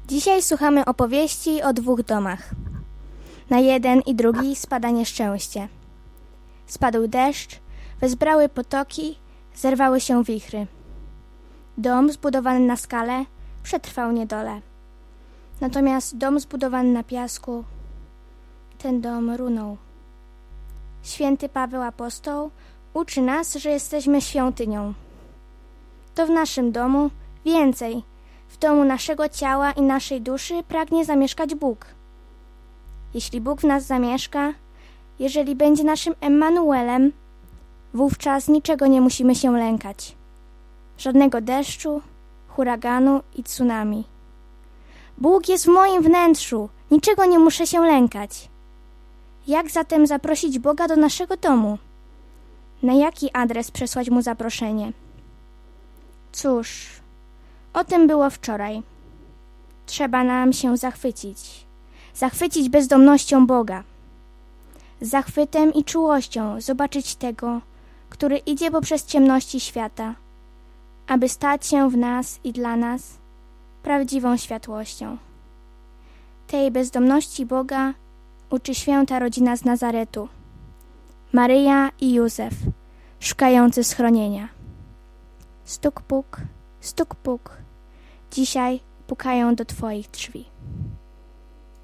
Dzisiaj słuchamy opowieści o dwóch domach. Na jeden i drugi spada nieszczęście. Spadł deszcz, wezbrały potoki, zerwały się wichry. Dom zbudowany na skale przetrwał niedolę. Natomiast dom zbudowany na piasku, ten dom runął. Święty Paweł Apostoł uczy nas, że jesteśmy świątynią. To w naszym domu więcej. W domu naszego ciała i naszej duszy pragnie zamieszkać Bóg. Jeśli Bóg w nas zamieszka, jeżeli będzie naszym Emmanuelem, wówczas niczego nie musimy się lękać. Żadnego deszczu, huraganu i tsunami. Bóg jest w moim wnętrzu, niczego nie muszę się lękać. Jak zatem zaprosić Boga do naszego domu? Na jaki adres przesłać Mu zaproszenie? Cóż, o tym było wczoraj. Trzeba nam się zachwycić. Zachwycić bezdomnością Boga. Zachwytem i czułością zobaczyć tego, który idzie poprzez ciemności świata, aby stać się w nas i dla nas prawdziwą światłością. Tej bezdomności Boga uczy święta rodzina z Nazaretu, Maryja i Józef, szukający schronienia. Stuk puk, dzisiaj pukają do Twoich drzwi.